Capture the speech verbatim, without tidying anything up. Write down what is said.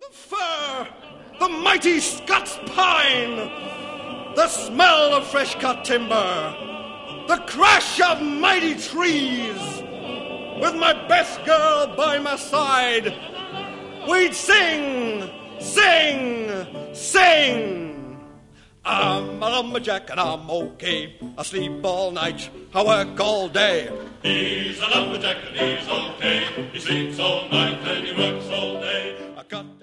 fir, the mighty Scots pine, the smell of fresh-cut timber, the crash of mighty trees. With my best girl by my side, we'd sing, sing, sing. I'm a lumberjack and I'm okay. I sleep all night, I work all day. He's a lumberjack and he's okay. He sleeps all night and he works all day. I got